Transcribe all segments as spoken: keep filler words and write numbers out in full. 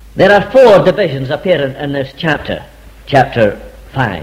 There are four divisions apparent in this chapter, chapter five.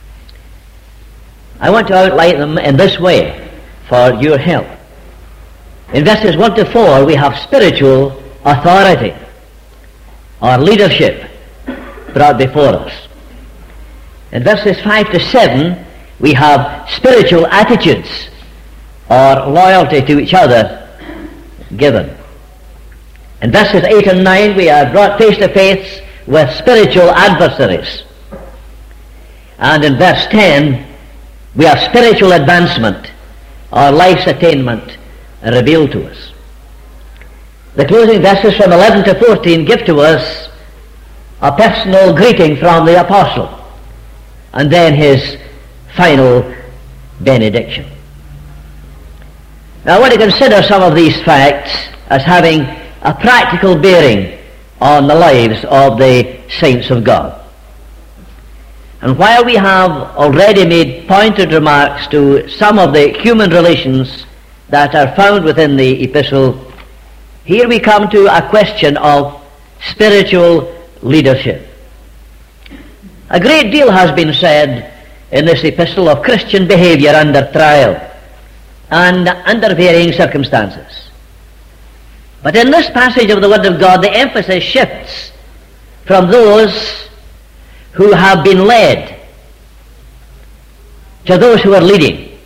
I want to outline them in this way for your help. In verses one to four we have spiritual authority or leadership brought before us. In verses five to seven we have spiritual attitudes or loyalty to each other given. In verses eight and nine we are brought face to face with spiritual adversaries. And in verse ten we have spiritual advancement or life's attainment revealed to us. The closing verses from eleven to fourteen give to us a personal greeting from the apostle and then his final benediction. Now I want to consider some of these facts as having a practical bearing on the lives of the saints of God. And while we have already made pointed remarks to some of the human relations that are found within the epistle, here we come to a question of spiritual leadership. A great deal has been said in this epistle of Christian behavior under trial and under varying circumstances. But in this passage of the Word of God, the emphasis shifts from those who have been led to those who are leading.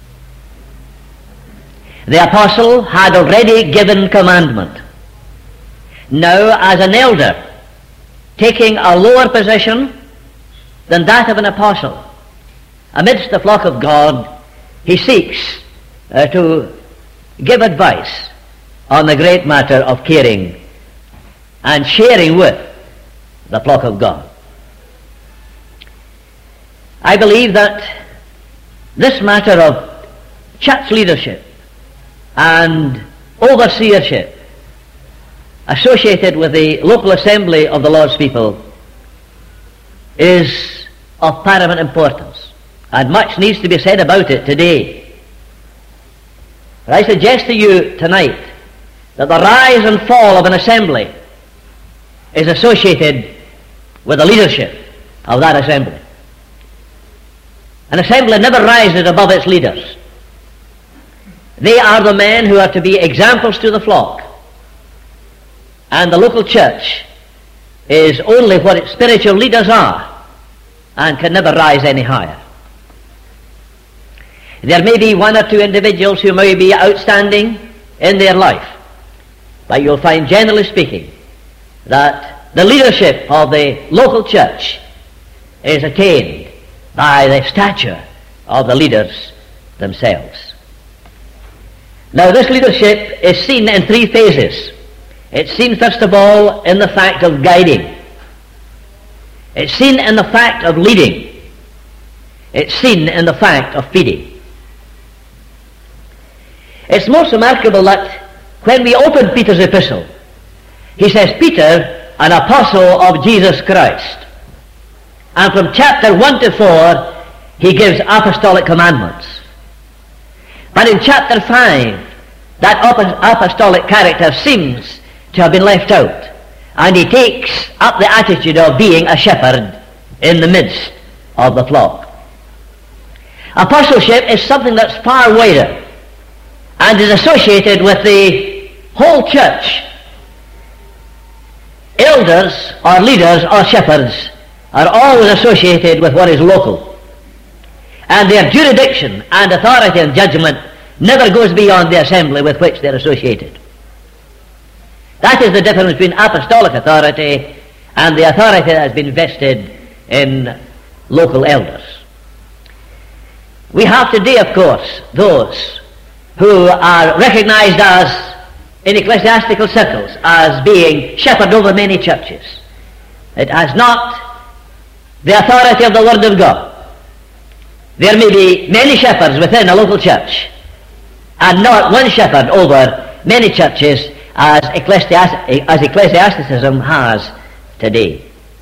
The apostle had already given commandment. Now, as an elder, taking a lower position than that of an apostle, amidst the flock of God, he seeks uh, to give advice on the great matter of caring and sharing with the flock of God. I believe that this matter of church leadership and overseership associated with the local assembly of the Lord's people is of paramount importance, and much needs to be said about it today. But I suggest to you tonight that the rise and fall of an assembly is associated with the leadership of that assembly. An assembly never rises above its leaders. They are the men who are to be examples to the flock. And the local church is only what its spiritual leaders are and can never rise any higher. There may be one or two individuals who may be outstanding in their life, but you'll find, generally speaking, that the leadership of the local church is attained by the stature of the leaders themselves. Now, this leadership is seen in three phases. It's seen, first of all, in the fact of guiding. It's seen in the fact of leading. It's seen in the fact of feeding. It's most remarkable that when we open Peter's epistle, he says, Peter, an apostle of Jesus Christ. And from chapter one to four, he gives apostolic commandments. But in chapter five, that apostolic character seems to have been left out, and he takes up the attitude of being a shepherd in the midst of the flock. Apostleship is something that's far wider and is associated with the whole church. Elders or leaders or shepherds are always associated with what is local, and their jurisdiction and authority and judgment never goes beyond the assembly with which they're associated. That is the difference between apostolic authority and the authority that has been vested in local elders. We have today, of course, those who are recognized as, in ecclesiastical circles, as being shepherd over many churches. It has not the authority of the Word of God. There may be many shepherds within a local church, and not one shepherd over many churches, as, ecclesiast- as ecclesiasticism has today.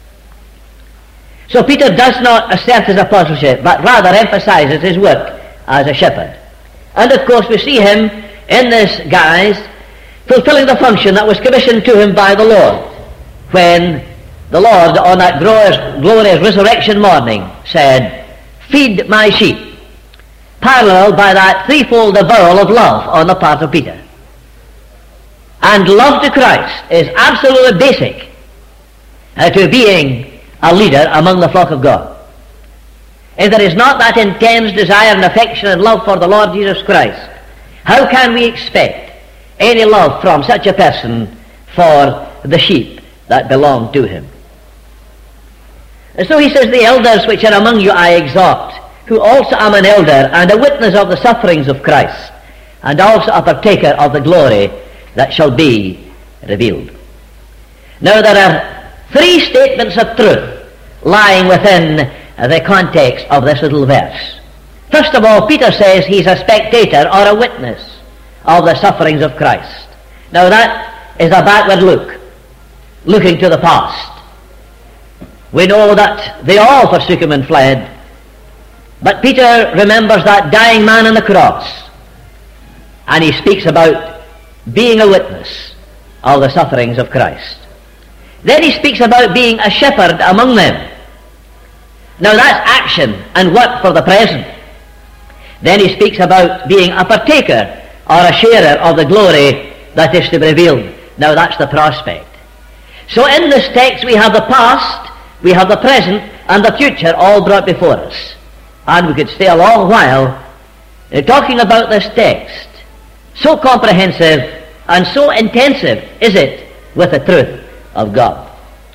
So Peter does not assert his apostleship, but rather emphasizes his work as a shepherd. And of course we see him in this guise fulfilling the function that was commissioned to him by the Lord. when the Lord on that glorious, glorious resurrection morning said, "Feed my sheep," paralleled by that threefold avowal of love on the part of Peter. And love to Christ is absolutely basic uh, to being a leader among the flock of God. If there is not that intense desire and affection and love for the Lord Jesus Christ, how can we expect any love from such a person for the sheep that belong to him? And so he says, "The elders which are among you I exhort, who also am an elder and a witness of the sufferings of Christ, and also a partaker of the glory that shall be revealed." Now there are three statements of truth lying within the context of this little verse. First of all, Peter says he's a spectator or a witness of the sufferings of Christ. Now that is a backward look, looking to the past. We know that they all forsook him and fled, but Peter remembers that dying man on the cross, and he speaks about being a witness of the sufferings of Christ. Then he speaks about being a shepherd among them. Now that's action and work for the present. Then he speaks about being a partaker or a sharer of the glory that is to be revealed. Now that's the prospect. So in this text we have the past, we have the present, and the future all brought before us. And we could stay a long while uh, talking about this text. So comprehensive and so intensive is it with the truth of God.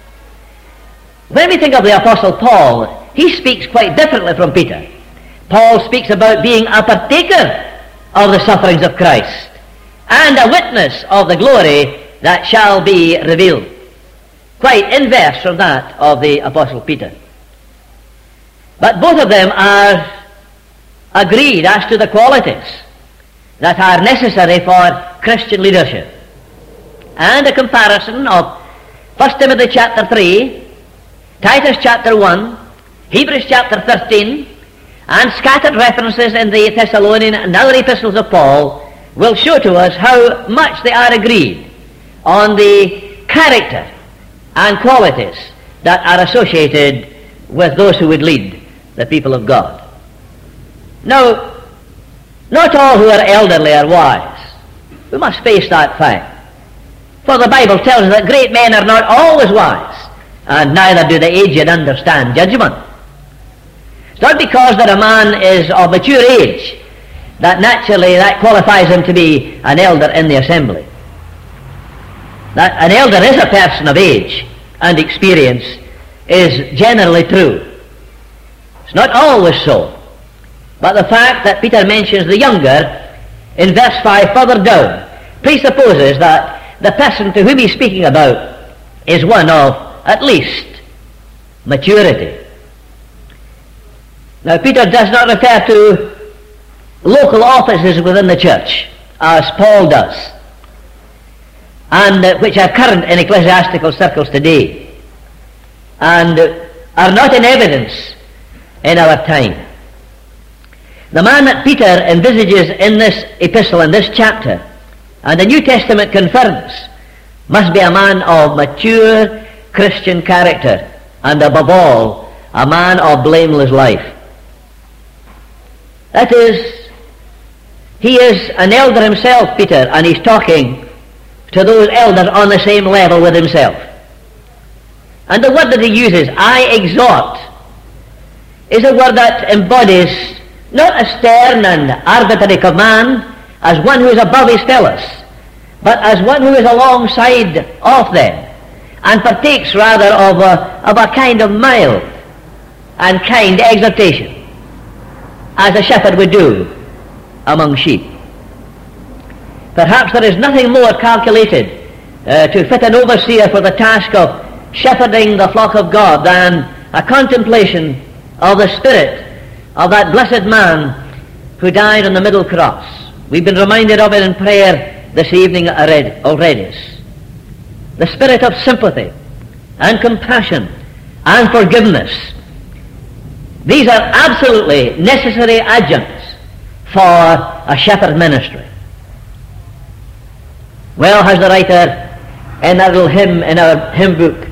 When we think of the Apostle Paul, he speaks quite differently from Peter. Paul speaks about being a partaker of the sufferings of Christ and a witness of the glory that shall be revealed. Quite inverse from that of the Apostle Peter. But both of them are agreed as to the qualities that are necessary for Christian leadership. And a comparison of First Timothy chapter three, Titus chapter one, Hebrews chapter thirteen, and scattered references in the Thessalonian and other epistles of Paul will show to us how much they are agreed on the character and qualities that are associated with those who would lead the people of God. Now, not all who are elderly are wise. We must face that fact. For the Bible tells us that great men are not always wise, and neither do the aged understand judgment. It's not because that a man is of mature age that naturally that qualifies him to be an elder in the assembly. That an elder is a person of age and experience is generally true. It's not always so. But the fact that Peter mentions the younger in verse five further down presupposes that the person to whom he's speaking about is one of at least maturity. Now Peter does not refer to local offices within the church as Paul does, and uh, which are current in ecclesiastical circles today and uh, are not in evidence in our time. The man that Peter envisages in this epistle, in this chapter, and the New Testament confirms, must be a man of mature Christian character, and above all, a man of blameless life. That is, he is an elder himself, Peter, and he's talking to those elders on the same level with himself. And the word that he uses, I exhort, is a word that embodies not a stern and arbitrary command as one who is above his fellows, but as one who is alongside of them and partakes rather of a, of a kind of mild and kind exhortation, as a shepherd would do among sheep. Perhaps there is nothing more calculated uh, to fit an overseer for the task of shepherding the flock of God than a contemplation of the spirit of that blessed man who died on the middle cross. We've been reminded of it in prayer this evening already. The spirit of sympathy and compassion and forgiveness. These are absolutely necessary adjuncts for a shepherd ministry. Well, has the writer in that little hymn in our hymn book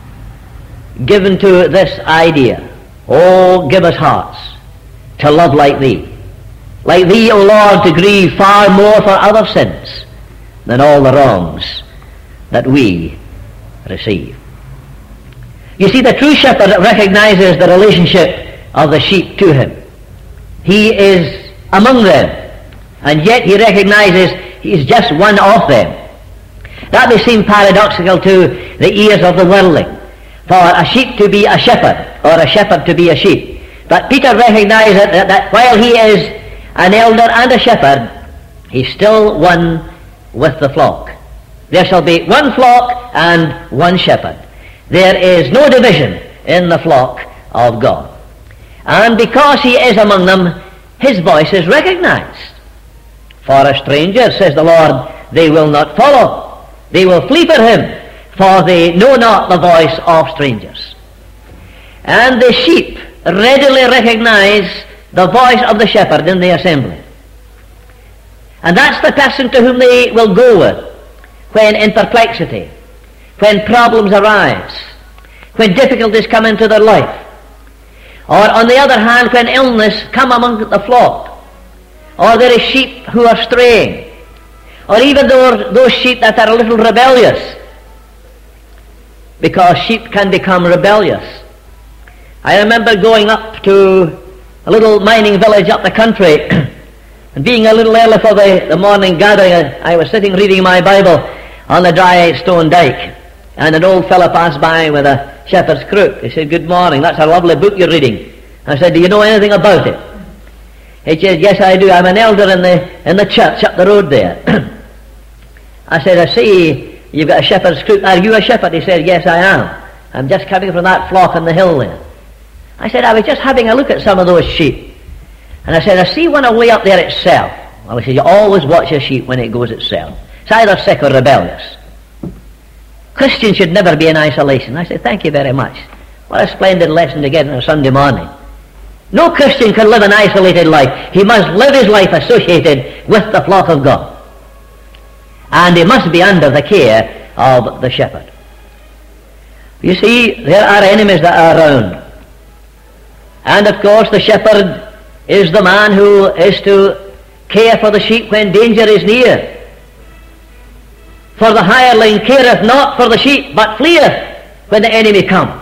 given to this idea. Oh, give us hearts to love like Thee. Like Thee, O Lord, to grieve far more for other sins than all the wrongs that we receive. You see, the true shepherd recognizes the relationship of the sheep to him. He is among them, and yet he recognizes he's just one of them. That may seem paradoxical to the ears of the worldling, for a sheep to be a shepherd, or a shepherd to be a sheep. But Peter recognizes that, that while he is an elder and a shepherd, he's still one with the flock. There shall be one flock and one shepherd. There is no division in the flock of God. And because he is among them, his voice is recognized. For a stranger, says the Lord, they will not follow. They will flee for him, for they know not the voice of strangers. And the sheep readily recognize the voice of the shepherd in the assembly. And that's the person to whom they will go with when in perplexity, when problems arise, when difficulties come into their life, or on the other hand, when illness come among the flock, or there is sheep who are straying, or even those, those sheep that are a little rebellious, because sheep can become rebellious. I remember going up to a little mining village up the country, and being a little early for the, the morning gathering, I, I was sitting reading my Bible on the dry stone dyke, and an old fellow passed by with a shepherd's crook. He said, "Good morning, that's a lovely book you're reading." I said, "Do you know anything about it?" He said, "Yes, I do. I'm an elder in the in the church up the road there." I said, "I see you've got a shepherd's crook. Are you a shepherd?" He said, "Yes, I am. I'm just coming from that flock on the hill there." I said, "I was just having a look at some of those sheep." And I said, "I see one away up there itself." Well, he said, "You always watch a sheep when it goes itself. It's either sick or rebellious. Christians should never be in isolation." I said, "Thank you very much. What a splendid lesson to get on a Sunday morning. No Christian can live an isolated life. He must live his life associated with the flock of God. And he must be under the care of the shepherd." You see, there are enemies that are around. And of course the shepherd is the man who is to care for the sheep when danger is near. "For the hireling careth not for the sheep, but fleeth when the enemy comes."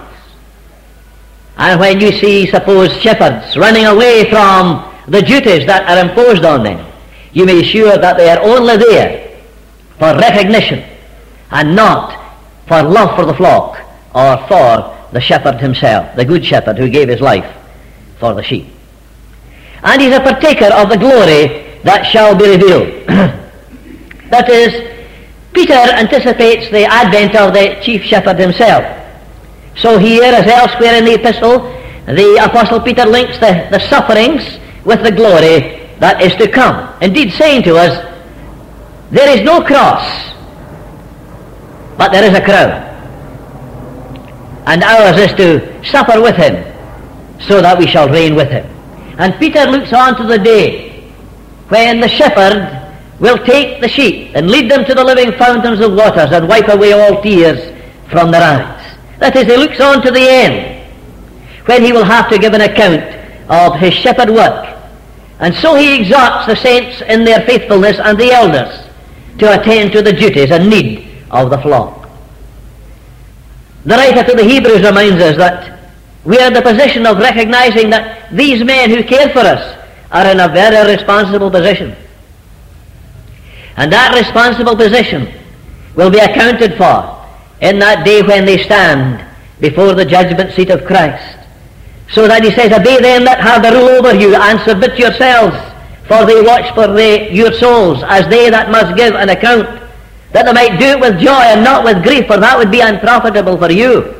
And when you see, suppose, shepherds running away from the duties that are imposed on them, you may be sure that they are only there for recognition and not for love for the flock or for the shepherd himself, the good shepherd who gave his life for the sheep. And he's a partaker of the glory that shall be revealed. That is, Peter anticipates the advent of the chief shepherd himself. So here, as elsewhere in the epistle, the Apostle Peter links the, the sufferings with the glory that is to come. Indeed, saying to us, there is no cross, but there is a crown. And ours is to suffer with him, so that we shall reign with him. And Peter looks on to the day when the shepherd will take the sheep and lead them to the living fountains of waters and wipe away all tears from their eyes. That is, he looks on to the end, when he will have to give an account of his shepherd work. And so he exhorts the saints in their faithfulness and the elders to attend to the duties and need of the flock. The writer to the Hebrews reminds us that we are in the position of recognizing that these men who care for us are in a very responsible position. And that responsible position will be accounted for in that day when they stand before the judgment seat of Christ. So that he says, "Obey them that have the rule over you, and submit yourselves, for they watch for the, your souls, as they that must give an account, that they might do it with joy and not with grief, for that would be unprofitable for you."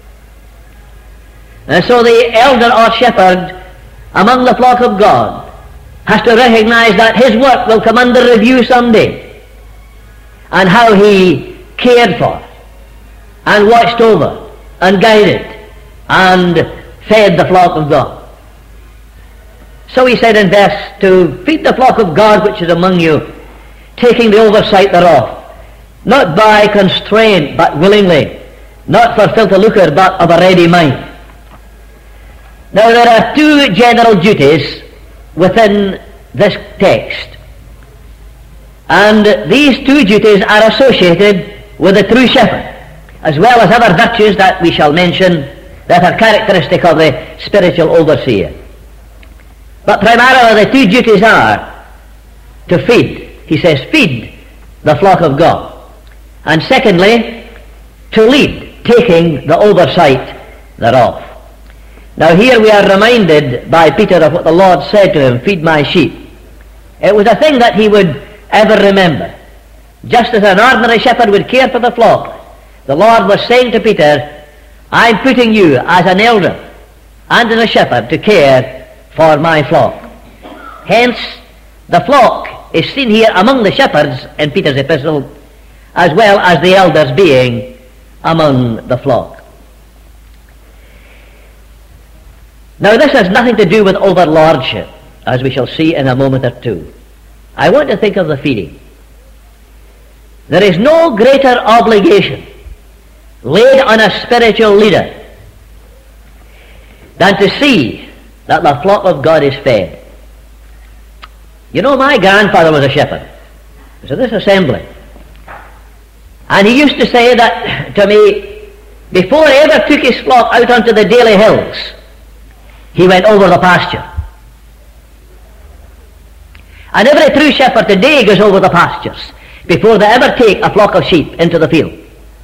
And so the elder or shepherd among the flock of God has to recognize that his work will come under review someday, and how he cared for and watched over and guided and fed the flock of God. So he said in verse two, "Feed the flock of God which is among you, taking the oversight thereof, not by constraint, but willingly, not for filthy lucre, but of a ready mind. Now there are two general duties within this text, and these two duties are associated with the true shepherd, as well as other virtues that we shall mention that are characteristic of the spiritual overseer. But primarily the two duties are to feed. He says, feed the flock of God. And secondly, to lead, taking the oversight thereof. Now here we are reminded by Peter of what the Lord said to him, feed my sheep. It was a thing that he would ever remember. Just as an ordinary shepherd would care for the flock, the Lord was saying to Peter, I'm putting you as an elder and as a shepherd to care for my flock. Hence, the flock is seen here among the shepherds in Peter's epistle, as well as the elders being among the flock. Now this has nothing to do with overlordship, as we shall see in a moment or two. I want to think of the feeding. There is no greater obligation laid on a spiritual leader than to see that the flock of God is fed. You know, my grandfather was a shepherd. He was in this assembly. And he used to say that to me, before he ever took his flock out onto the Daily Hills, he went over the pasture. And every true shepherd today goes over the pastures before they ever take a flock of sheep into the field.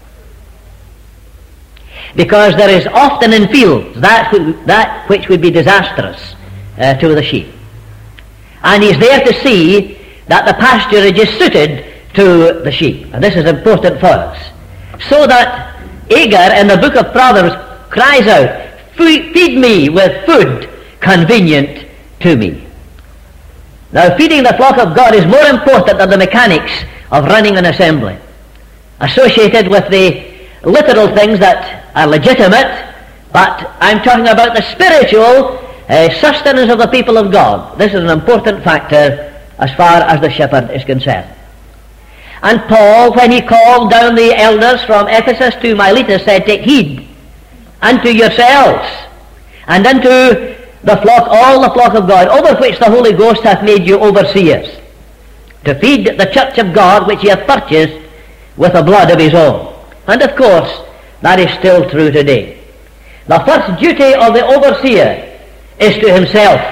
Because there is often in fields that, that which would be disastrous uh, to the sheep. And he's there to see that the pasturage is suited to the sheep. And this is important for us. So that Agur in the book of Proverbs cries out, feed me with food convenient to me. Now feeding the flock of God is more important than the mechanics of running an assembly, associated with the literal things that are legitimate, but I'm talking about the spiritual uh, sustenance of the people of God. This is an important factor as far as the shepherd is concerned. And Paul, when he called down the elders from Ephesus to Miletus, said, take heed unto yourselves and unto the flock, all the flock of God, over which the Holy Ghost hath made you overseers, to feed the church of God which he hath purchased with the blood of his own. And of course, that is still true today. The first duty of the overseer is to himself.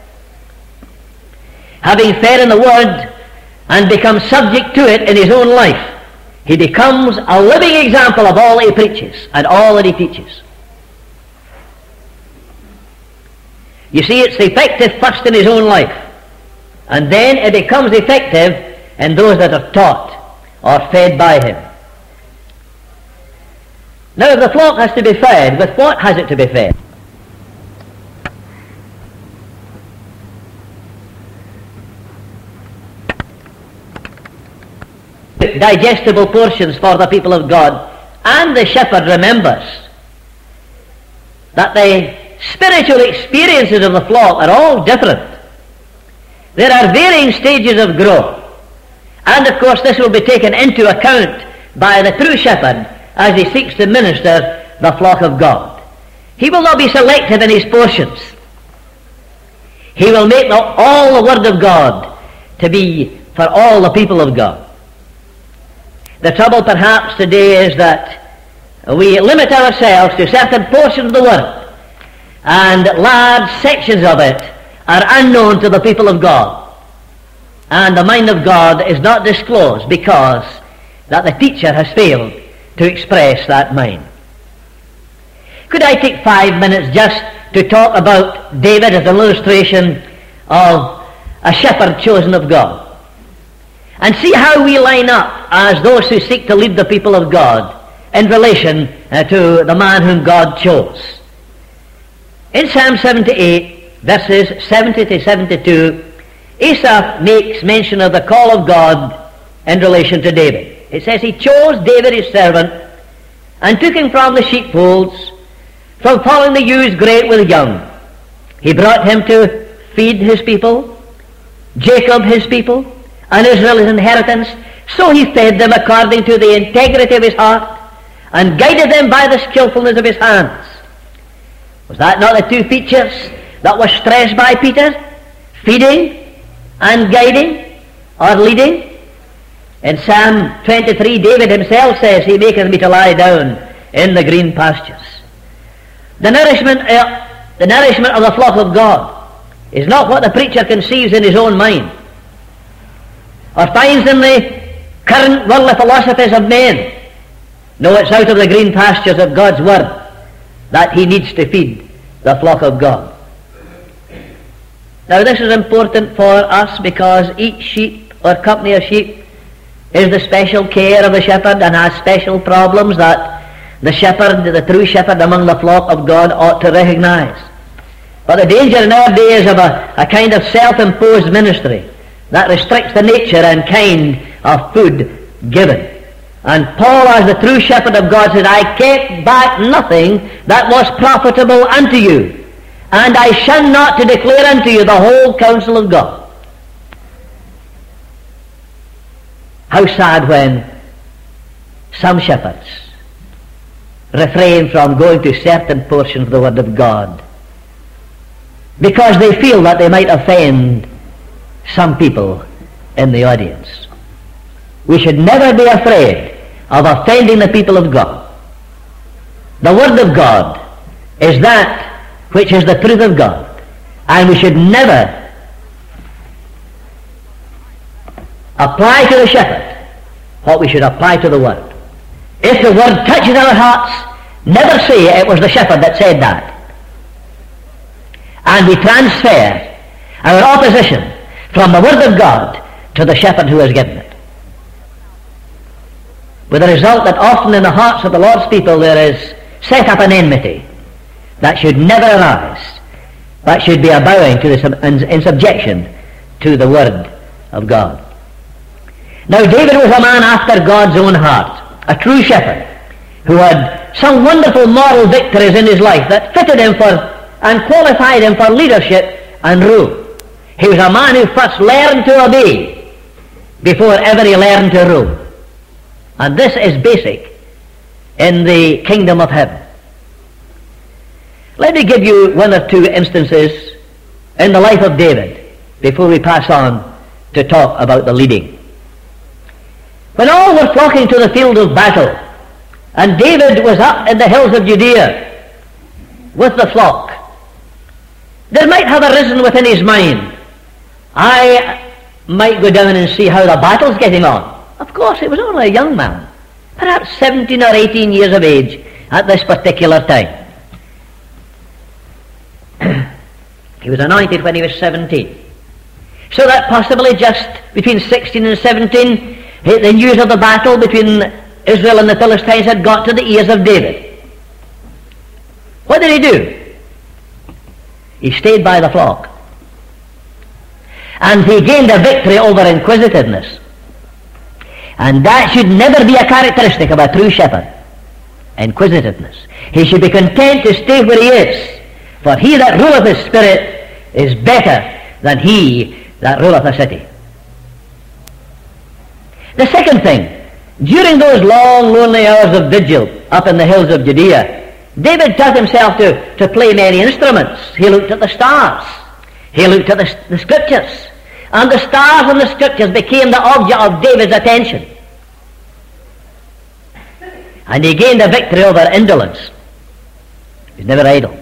Having fed in the Word and become subject to it in his own life, he becomes a living example of all he preaches and all that he teaches. You see, it's effective first in his own life, and then it becomes effective in those that are taught or fed by him. Now, if the flock has to be fed, with what has it to be fed? Digestible portions for the people of God, and the shepherd remembers that the spiritual experiences of the flock are all different. There are varying stages of growth, and of course this will be taken into account by the true shepherd as he seeks to minister the flock of God. He will not be selective in his portions. He will make the, all the Word of God to be for all the people of God. The trouble perhaps today is that we limit ourselves to certain portions of the Word, and large sections of it are unknown to the people of God, and the mind of God is not disclosed because that the teacher has failed to express that mind. Could I take five minutes just to talk about David as an illustration of a shepherd chosen of God, and see how we line up as those who seek to lead the people of God in relation uh, to the man whom God chose? In Psalm seventy-eight, verses seventy to seventy-two, Asaph makes mention of the call of God in relation to David. It says, he chose David his servant, and took him from the sheepfolds, from following the ewes great with young. He brought him to feed his people, Jacob his people, and Israel his inheritance, So he fed them according to the integrity of his heart, and guided them by the skillfulness of his hands. Was that not the two features that were stressed by Peter? Feeding and guiding, or leading? In Psalm twenty-three, David himself says, He maketh me to lie down in the green pastures. The nourishment, uh, the nourishment of the flock of God is not what the preacher conceives in his own mind, or finds in the current worldly philosophies of men. No, it's out of the green pastures of God's Word that he needs to feed the flock of God. Now this is important for us because each sheep or company of sheep is the special care of the shepherd and has special problems that the shepherd, the true shepherd among the flock of God, ought to recognize. But the danger in our day is of a, a kind of self-imposed ministry that restricts the nature and kind of food given. And Paul, as the true shepherd of God, said, I kept back nothing that was profitable unto you, and I shun not to declare unto you the whole counsel of God. How sad when some shepherds refrain from going to certain portions of the Word of God because they feel that they might offend some people in the audience. We should never be afraid of offending the people of God. The Word of God is that which is the truth of God, and we should never apply to the shepherd what we should apply to the Word. If the Word touches our hearts, never say it was the shepherd that said that. And we transfer our opposition from the Word of God to the shepherd who has given it. With the result that often in the hearts of the Lord's people there is set up an enmity that should never arise, but should be a bowing to the, in, in subjection to the Word of God. Now David was a man after God's own heart, a true shepherd, who had some wonderful moral victories in his life that fitted him for and qualified him for leadership and rule. He was a man who first learned to obey before ever he learned to rule. And this is basic in the kingdom of heaven. Let me give you one or two instances in the life of David before we pass on to talk about the leading. When all were flocking to the field of battle, and David was up in the hills of Judea with the flock, there might have arisen within his mind, I might go down and see how the battle's getting on. Of course, he was only a young man, perhaps seventeen or eighteen years of age at this particular time. He was anointed when he was seventeen. So that possibly just between sixteen and seventeen, the news of the battle between Israel and the Philistines had got to the ears of David. What did he do? He stayed by the flock. And he gained a victory over inquisitiveness. And that should never be a characteristic of a true shepherd. Inquisitiveness. He should be content to stay where he is. For he that ruleth his spirit is better than he that ruleth a city. The second thing, during those long, lonely hours of vigil up in the hills of Judea, David taught himself to, to play many instruments. He looked at the stars. He looked at the, the scriptures. And the stars and the scriptures became the object of David's attention. And he gained a victory over indolence. He was never idle.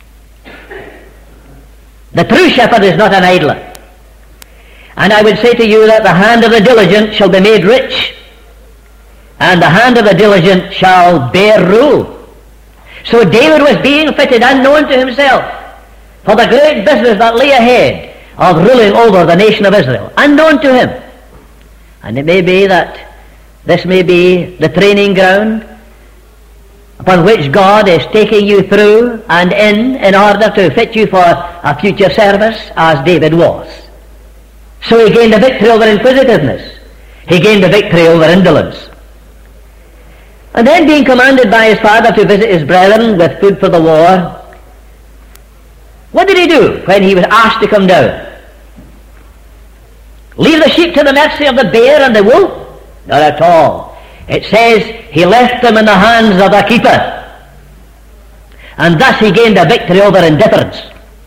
The true shepherd is not an idler. And I would say to you that the hand of the diligent shall be made rich, and the hand of the diligent shall bear rule. So David was being fitted, unknown to himself, for the great business that lay ahead of ruling over the nation of Israel, unknown to him. And it may be that this may be the training ground upon which God is taking you through and in in order to fit you for a future service, as David was. So he gained a victory over inquisitiveness. He gained a victory over indolence. And then, being commanded by his father to visit his brethren with food for the war, what did he do when he was asked to come down? Leave the sheep to the mercy of the bear and the wolf? Not at all. It says he left them in the hands of the keeper. And thus he gained a victory over indifference.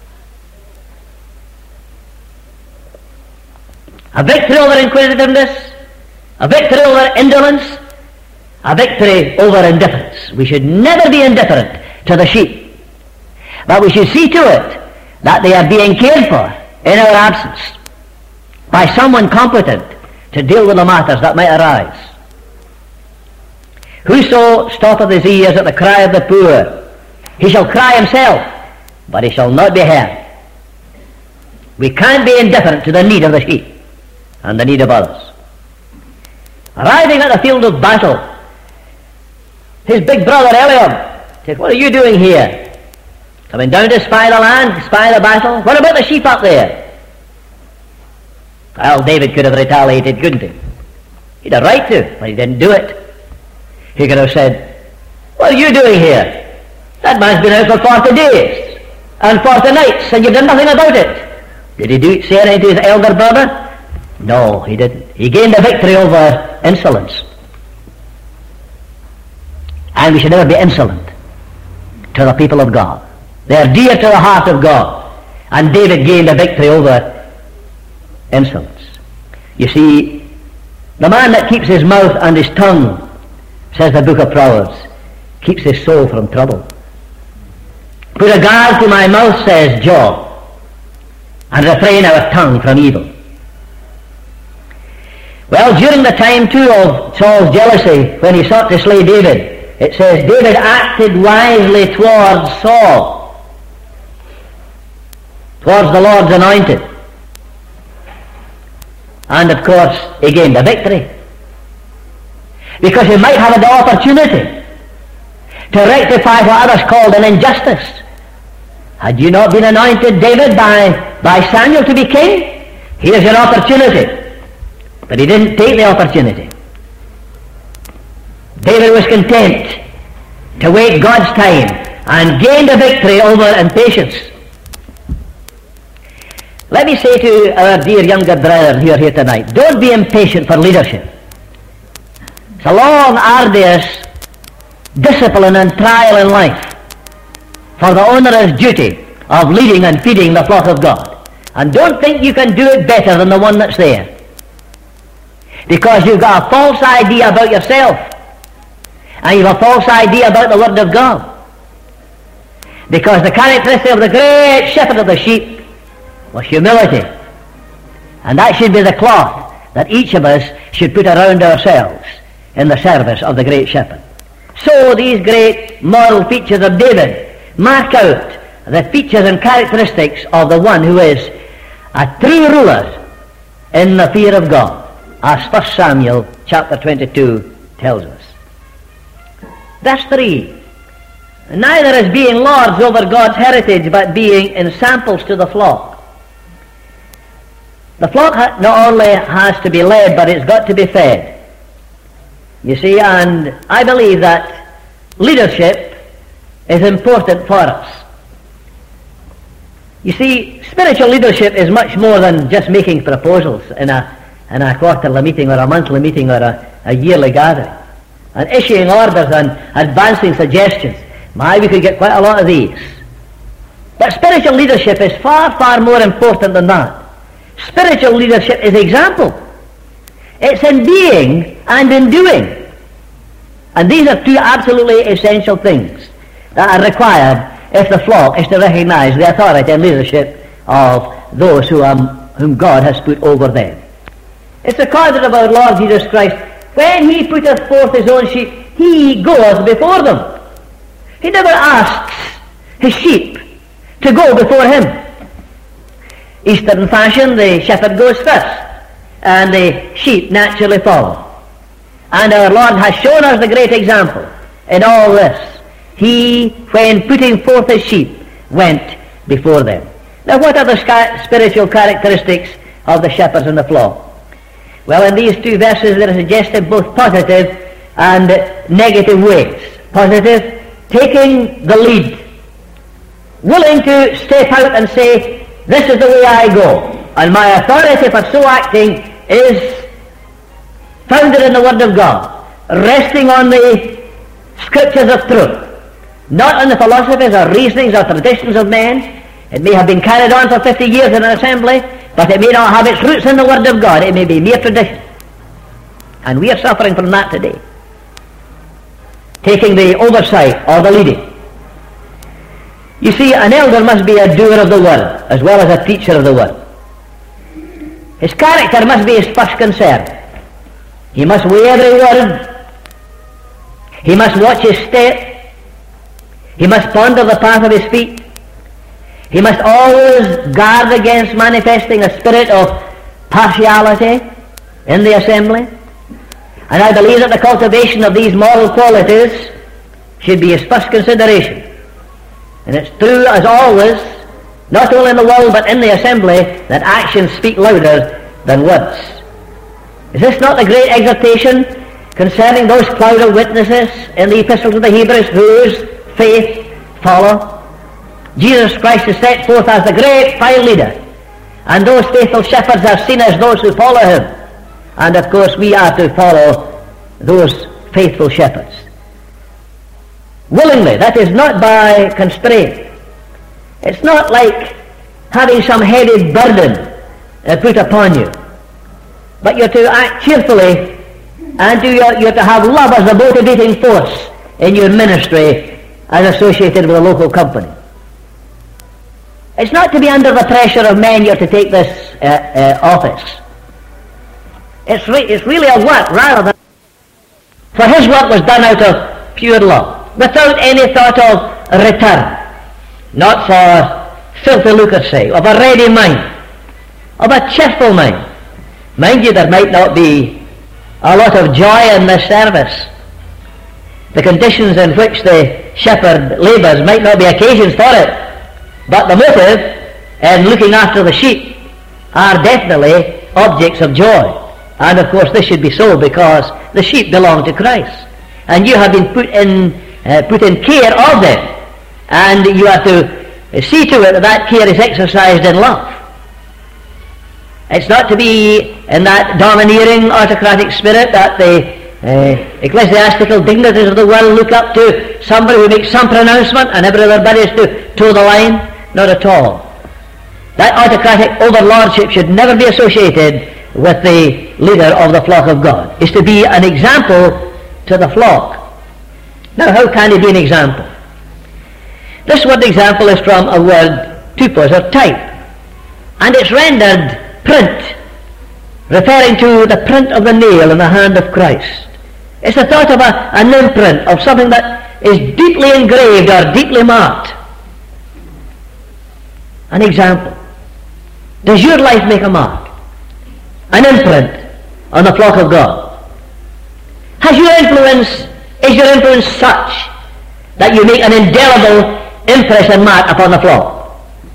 A victory over inquisitiveness, a victory over indolence, a victory over indifference. We should never be indifferent to the sheep, but we should see to it that they are being cared for in our absence by someone competent to deal with the matters that might arise. Whoso stoppeth his ears at the cry of the poor, he shall cry himself, but he shall not be heard. We can't be indifferent to the need of the sheep and the need of others. Arriving at the field of battle, his big brother Eliab said, "What are you doing here? Coming down to spy the land, spy the battle? What about the sheep up there?" Well, David could have retaliated, couldn't he? He'd have right to, but he didn't do it. He could have said, "What are you doing here? That man's been out for forty days and forty nights, and you've done nothing about it." Did he do, say anything to his elder brother? No, he didn't. He gained a victory over insolence. And we should never be insolent to the people of God. They are dear to the heart of God. And David gained a victory over insolence. You see, the man that keeps his mouth and his tongue, says the book of Proverbs, keeps his soul from trouble. Put a guard to my mouth, says Job, and refrain our tongue from evil. Well, during the time too of Saul's jealousy, when he sought to slay David, it says David acted wisely towards Saul, towards the Lord's anointed. And of course, he gained a victory. Because he might have had the opportunity to rectify what others called an injustice. Had you not been anointed, David, by, by Samuel to be king? Here's your opportunity. But he didn't take the opportunity. David was content to wait God's time and gained a victory over impatience. Let me say to our dear younger brethren who are here tonight, don't be impatient for leadership. It's a long, arduous discipline and trial in life for the onerous duty of leading and feeding the flock of God. And don't think you can do it better than the one that's there, because you've got a false idea about yourself, and you've a false idea about the Word of God. Because the characteristic of the great shepherd of the sheep was humility, and that should be the cloth that each of us should put around ourselves in the service of the great shepherd. So these great moral features of David mark out the features and characteristics of the one who is a true ruler in the fear of God, as First Samuel chapter twenty-two tells us. Verse three, neither as being lords over God's heritage, but being ensamples to the flock. The flock not only has to be led, but it's got to be fed. You see, and I believe that leadership is important for us. You see, spiritual leadership is much more than just making proposals in a, in a quarterly meeting or a monthly meeting or a, a yearly gathering, and issuing orders and advancing suggestions. My, we could get quite a lot of these. But spiritual leadership is far, far more important than that. Spiritual leadership is example. It's in being and in doing. And these are two absolutely essential things that are required if the flock is to recognize the authority and leadership of those who are, whom God has put over them. It's recorded of our Lord Jesus Christ, when he putteth forth his own sheep, he goeth before them. He never asks his sheep to go before him. Eastern fashion, the shepherd goes first, and the sheep naturally follow. And our Lord has shown us the great example in all this. He, when putting forth his sheep, went before them. Now, what are the sca- spiritual characteristics of the shepherds and the flock? Well, in these two verses they are suggested both positive and negative ways. Positive, taking the lead, willing to step out and say, this is the way I go, and my authority for so acting is founded in the Word of God, resting on the Scriptures of truth, not on the philosophies or reasonings or traditions of men. It may have been carried on for fifty years in an assembly, but it may not have its roots in the Word of God. It may be mere tradition. And we are suffering from that today, taking the oversight or the leading. You see, an elder must be a doer of the Word as well as a teacher of the Word. His character must be his first concern. He must weigh every word. He must watch his step. He must ponder the path of his feet. He must always guard against manifesting a spirit of partiality in the assembly. And I believe that the cultivation of these moral qualities should be his first consideration. And it's true, as always, not only in the world but in the assembly, that actions speak louder than words. Is this not the great exhortation concerning those cloud of witnesses in the Epistle to the Hebrews whose faith follow? Jesus Christ is set forth as the great fine leader, and those faithful shepherds are seen as those who follow him. And of course we are to follow those faithful shepherds willingly. That is not by constraint. It's not like having some heavy burden uh, put upon you, but you're to act cheerfully, and you're, you're to have love as a motivating force in your ministry as associated with a local company. It's not to be under the pressure of men you're to take this uh, uh, office. It's, re- it's really a work rather than... For his work was done out of pure love, without any thought of return, not for filthy lucre's sake, of a ready mind, of a cheerful mind. Mind you, there might not be a lot of joy in this service. The conditions in which the shepherd labours might not be occasions for it, but the motive in looking after the sheep are definitely objects of joy. And of course this should be so, because the sheep belong to Christ, and you have been put in uh, put in care of them, and you have to see to it that that care is exercised in love. It's not to be in that domineering autocratic spirit that the uh, ecclesiastical dignitaries of the world look up to somebody who makes some pronouncement and everybody is to toe the line. Not at all. That autocratic overlordship should never be associated with the leader of the flock of God. It's to be an example to the flock. Now, how can he be an example? This word example is from a word typos, or type, and it's rendered print, referring to the print of the nail in the hand of Christ. It's the thought of a, an imprint of something that is deeply engraved or deeply marked. An example. Does your life make a mark? An imprint on the flock of God? Has your influence, is your influence such that you make an indelible impress and mark upon the flock?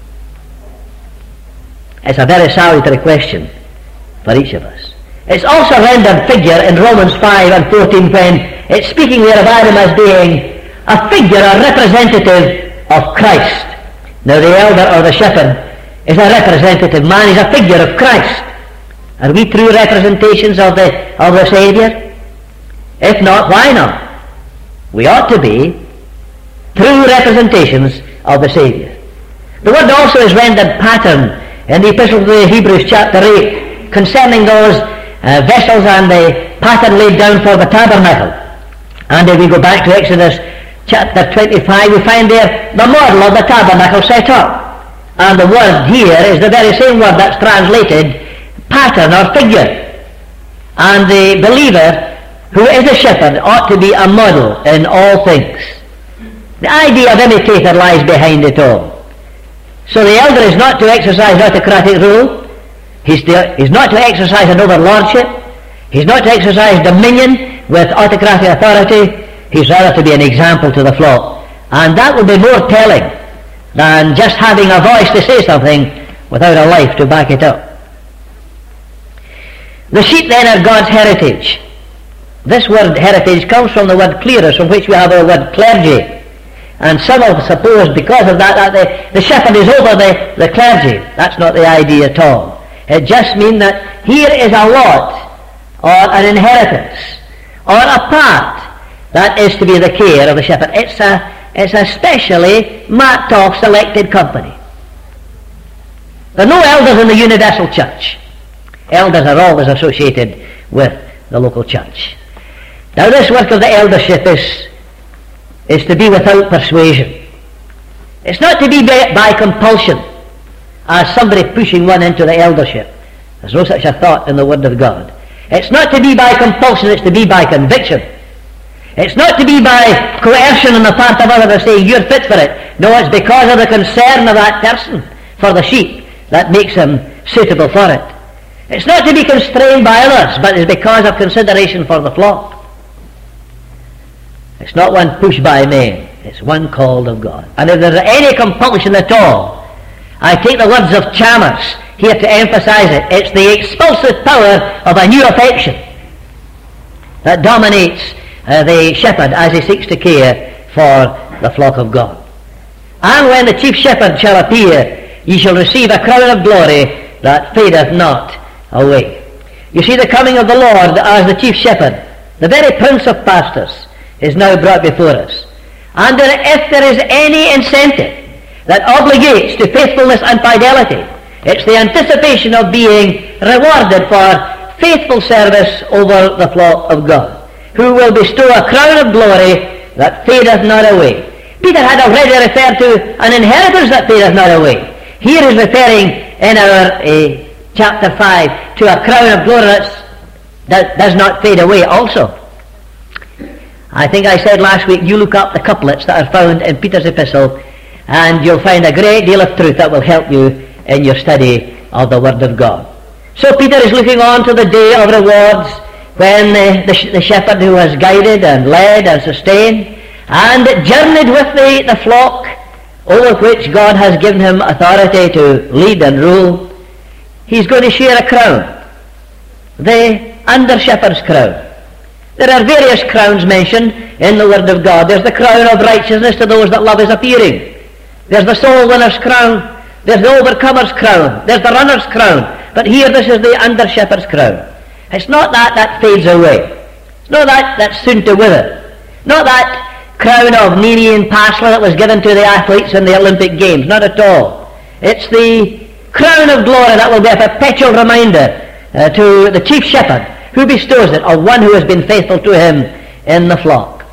It's a very salutary question for each of us. It's also rendered figure in Romans five and fourteen, when it's speaking there of Adam as being a figure, a representative of Christ. Now the elder or the shepherd is a representative man, he's a figure of Christ. Are we true representations of the, of the Saviour? If not, why not? We ought to be true representations of the Saviour. The word also is rendered pattern in the Epistle to the Hebrews chapter eight, concerning those uh, vessels and the pattern laid down for the tabernacle. And if we go back to Exodus chapter twenty-five, we find there the model of the tabernacle set up. And the word here is the very same word that's translated pattern or figure. And the believer who is a shepherd ought to be a model in all things. The idea of imitator lies behind it all. So the elder is not to exercise autocratic rule. He's, to, he's not to exercise an overlordship. He's not to exercise dominion with autocratic authority. He's rather to be an example to the flock. And that will be more telling than just having a voice to say something without a life to back it up. The sheep then are God's heritage. This word heritage comes from the word clerus, from which we have our word clergy. And some have supposed because of that that the, the shepherd is over the, the clergy. That's not the idea at all. It just means that here is a lot or an inheritance, or a part that is to be the care of the shepherd. It's a, it's a specially marked off, selected company. There are no elders in the universal church. Elders are always associated with the local church. Now this work of the eldership is, is to be without persuasion. It's not to be by, by compulsion, as somebody pushing one into the eldership. There's no such a thought in the Word of God. It's not to be by compulsion, it's to be by conviction. It's not to be by coercion on the part of others to say, you're fit for it. No, it's because of the concern of that person for the sheep that makes him suitable for it. It's not to be constrained by others, but it's because of consideration for the flock. It's not one pushed by men, it's one called of God. And if there's any compulsion at all, I take the words of Chalmers here to emphasize it. It's the expulsive power of a new affection that dominates uh, the shepherd as he seeks to care for the flock of God. And when the chief shepherd shall appear, ye shall receive a crown of glory that fadeth not away. You see, the coming of the Lord as the chief shepherd, the very prince of pastors, is now brought before us. And if there is any incentive that obligates to faithfulness and fidelity, it's the anticipation of being rewarded for faithful service over the flock of God, who will bestow a crown of glory that fadeth not away. Peter had already referred to an inheritance that fadeth not away. Here is referring in our uh, chapter five to a crown of glory that does not fade away also. I think I said last week, you look up the couplets that are found in Peter's epistle, and you'll find a great deal of truth that will help you in your study of the Word of God. So Peter is looking on to the day of rewards, when the, the, the shepherd who has guided and led and sustained and journeyed with the, the flock over which God has given him authority to lead and rule, he's going to share a crown, the under-shepherd's crown. There are various crowns mentioned in the Word of God. There's the crown of righteousness to those that love his appearing. There's the soul winner's crown. There's the overcomer's crown. There's the runner's crown. But here this is the under-shepherd's crown. It's not that that fades away. It's not that that's soon to wither. Not that crown of Nerean Pasla that was given to the athletes in the Olympic Games. Not at all. It's the crown of glory that will be a perpetual reminder uh, to the chief shepherd who bestows it of one who has been faithful to him in the flock.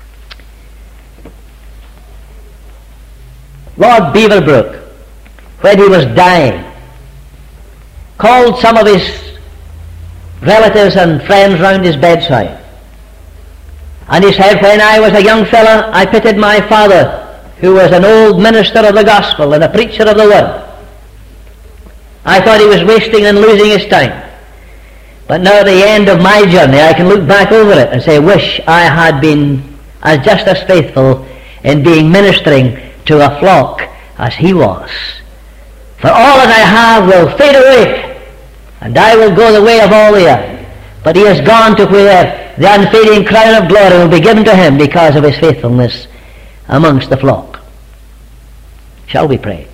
Lord Beaverbrook, when he was dying, called some of his relatives and friends round his bedside. And he said, when I was a young fellow, I pitied my father, who was an old minister of the gospel and a preacher of the word. I thought he was wasting and losing his time. But now at the end of my journey, I can look back over it and say, wish I had been as just as faithful in being ministering to a flock as he was. For all that I have will fade away, and I will go the way of all the earth. But he has gone to where the unfading crown of glory will be given to him because of his faithfulness amongst the flock. Shall we pray?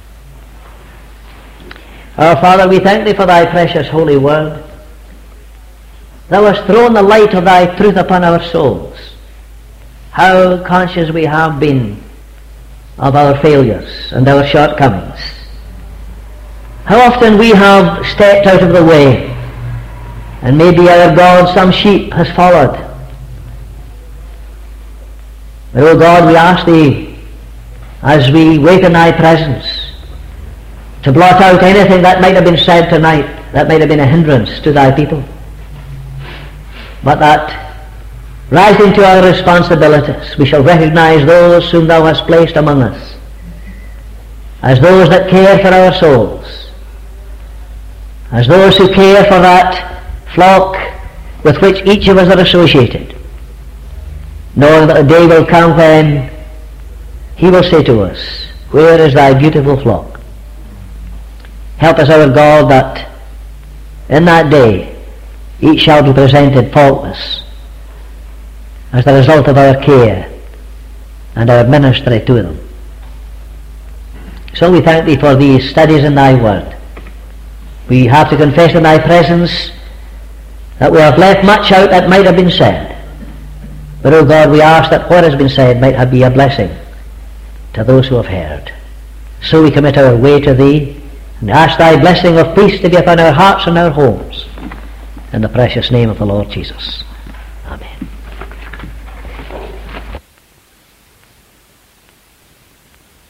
Our Father, we thank thee for thy precious holy word. Thou hast thrown the light of thy truth upon our souls. How conscious we have been of our failures and our shortcomings. How often we have stepped out of the way, and maybe our God, some sheep, has followed. But, O God, we ask thee, as we wait in thy presence, to blot out anything that might have been said tonight that might have been a hindrance to thy people. But that, rising to our responsibilities, we shall recognize those whom thou hast placed among us as those that care for our souls, as those who care for that flock with which each of us are associated, knowing that a day will come when he will say to us, where is thy beautiful flock? Help us, our God, that in that day each shall be presented faultless as the result of our care and our ministry to them. So we thank thee for these studies in thy word. We have to confess in thy presence that we have left much out that might have been said. But, O God, we ask that what has been said might have be a blessing to those who have heard. So we commit our way to Thee, and ask Thy blessing of peace to be upon our hearts and our homes. In the precious name of the Lord Jesus.